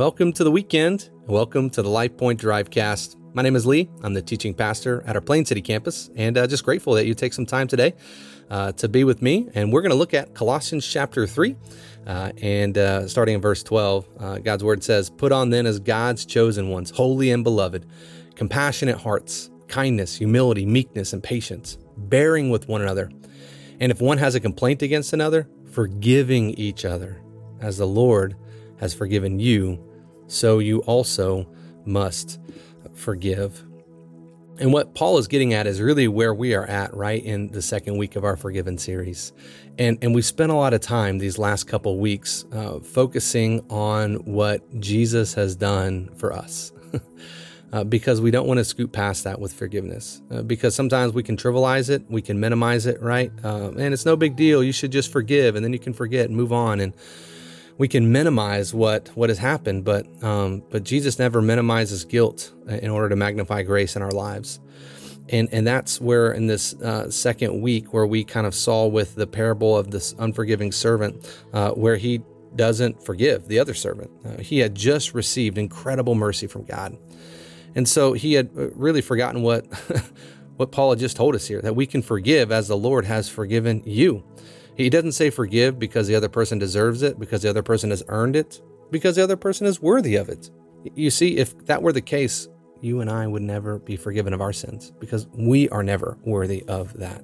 Welcome to the weekend. Welcome to the Life Point Drivecast. My name is Lee. I'm the teaching pastor at our Plain City campus, and just grateful that you take some time today to be with me. And we're going to look at Colossians chapter 3, and starting in verse 12, God's word says, "Put on then as God's chosen ones, holy and beloved, compassionate hearts, kindness, humility, meekness, and patience, bearing with one another. And if one has a complaint against another, forgiving each other, as the Lord has forgiven you, so you also must forgive." And what Paul is getting at is really where we are at right in the second week of our Forgiven series. And we spent a lot of time these last couple weeks focusing on what Jesus has done for us. Because we don't want to scoot past that with forgiveness. Because sometimes we can trivialize it, we can minimize it, right? And it's no big deal. You should just forgive, and then you can forget and move on. And we can minimize what has happened, but Jesus never minimizes guilt in order to magnify grace in our lives. And that's where in this second week where we kind of saw with the parable of this unforgiving servant, where he doesn't forgive the other servant. He had just received incredible mercy from God. And so he had really forgotten what Paul had just told us here, that we can forgive as the Lord has forgiven you. He doesn't say forgive because the other person deserves it, because the other person has earned it, because the other person is worthy of it. You see, if that were the case, you and I would never be forgiven of our sins because we are never worthy of that.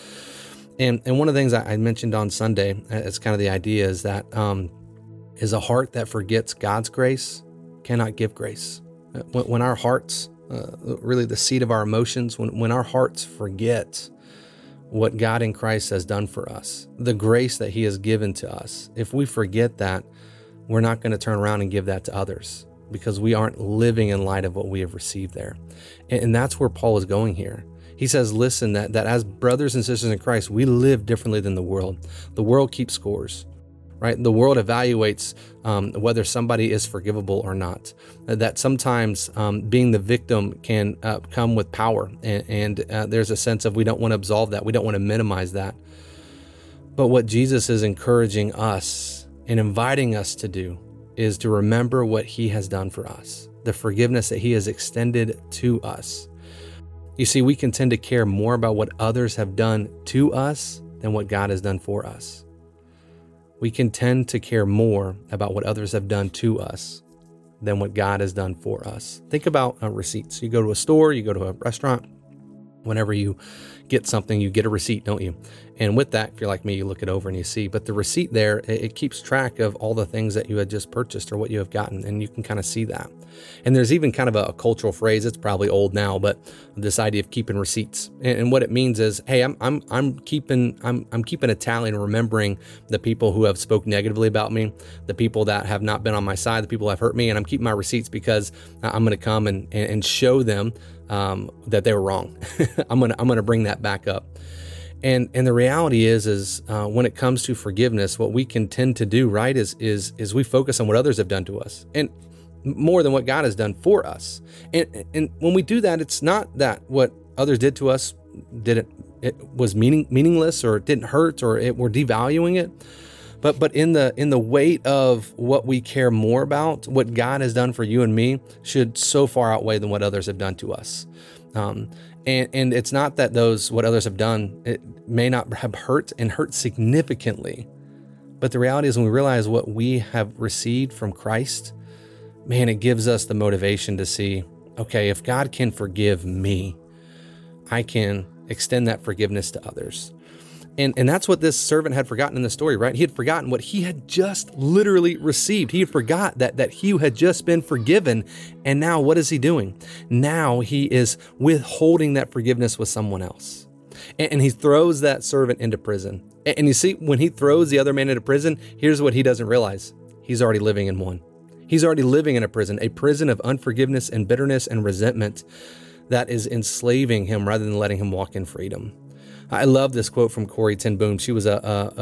And one of the things I mentioned on Sunday as kind of the idea is that is a heart that forgets God's grace cannot give grace. When our hearts, really the seat of our emotions, when our hearts forget what God in Christ has done for us, the grace that he has given to us, if we forget that, we're not going to turn around and give that to others because we aren't living in light of what we have received there. And that's where Paul is going here. He says, listen, that as brothers and sisters in Christ, we live differently than the world. The world keeps scores. Right? The world evaluates whether somebody is forgivable or not. That sometimes being the victim can come with power. And there's a sense of we don't want to absolve that. We don't want to minimize that. But what Jesus is encouraging us and inviting us to do is to remember what he has done for us, the forgiveness that he has extended to us. You see, we can tend to care more about what others have done to us than what God has done for us. We can tend to care more about what others have done to us than what God has done for us. Think about receipts. You go to a store, you go to a restaurant. Whenever you get something, you get a receipt, don't you? And with that, if you're like me, you look it over and you see. But the receipt there, it keeps track of all the things that you had just purchased or what you have gotten, and you can kind of see that. And there's even kind of a cultural phrase. It's probably old now, but this idea of keeping receipts. And what it means is, hey, I'm keeping a tally and remembering the people who have spoke negatively about me, the people that have not been on my side, the people who have hurt me, and I'm keeping my receipts because I'm going to come and show them that they were wrong. I'm gonna bring that back up. And the reality is when it comes to forgiveness, what we can tend to do, right, is we focus on what others have done to us, and more than what God has done for us. And when we do that, it's not that what others did to us it was meaningless, or it didn't hurt, or we're devaluing it. But in the weight of what we care more about, what God has done for you and me should so far outweigh than what others have done to us. And it's not that what others have done, it may not have hurt significantly. But the reality is when we realize what we have received from Christ, man, it gives us the motivation to see, okay, if God can forgive me, I can extend that forgiveness to others. And that's what this servant had forgotten in the story, right? He had forgotten what he had just literally received. He had forgot that he had just been forgiven. And now what is he doing? Now he is withholding that forgiveness with someone else. And he throws that servant into prison. And you see, when he throws the other man into prison, here's what he doesn't realize. He's already living in one. He's already living in a prison of unforgiveness and bitterness and resentment that is enslaving him rather than letting him walk in freedom. I love this quote from Corrie ten Boom. She was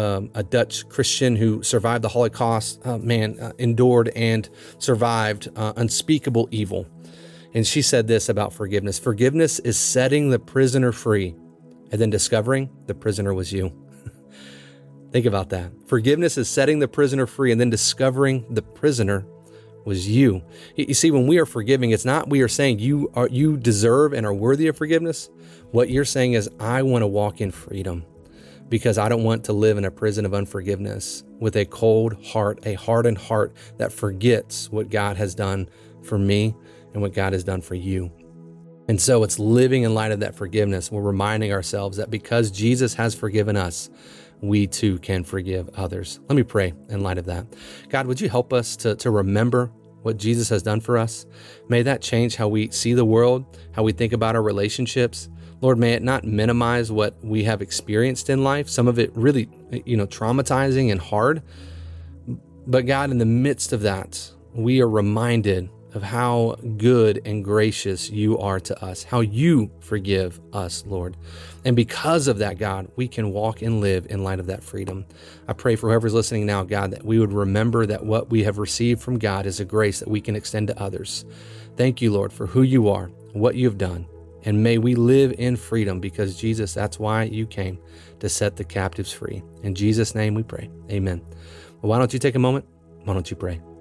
a Dutch Christian who survived the Holocaust, endured and survived unspeakable evil. And she said this about forgiveness. Forgiveness is setting the prisoner free and then discovering the prisoner was you. Think about that. Forgiveness is setting the prisoner free and then discovering the prisoner was you. You see, when we are forgiving, it's not we are saying you deserve and are worthy of forgiveness. What you're saying is, I want to walk in freedom because I don't want to live in a prison of unforgiveness with a cold heart, a hardened heart that forgets what God has done for me and what God has done for you. And so it's living in light of that forgiveness. We're reminding ourselves that because Jesus has forgiven us, we too can forgive others. Let me pray in light of that. God, would you help us to remember what Jesus has done for us? May that change how we see the world, how we think about our relationships. Lord, may it not minimize what we have experienced in life, some of it really, traumatizing and hard. But God, in the midst of that, we are reminded of how good and gracious you are to us, how you forgive us, Lord. And because of that, God, we can walk and live in light of that freedom. I pray for whoever's listening now, God, that we would remember that what we have received from God is a grace that we can extend to others. Thank you, Lord, for who you are, what you have done. And may we live in freedom because, Jesus, that's why you came, to set the captives free. In Jesus' name we pray. Amen. Well, why don't you take a moment? Why don't you pray?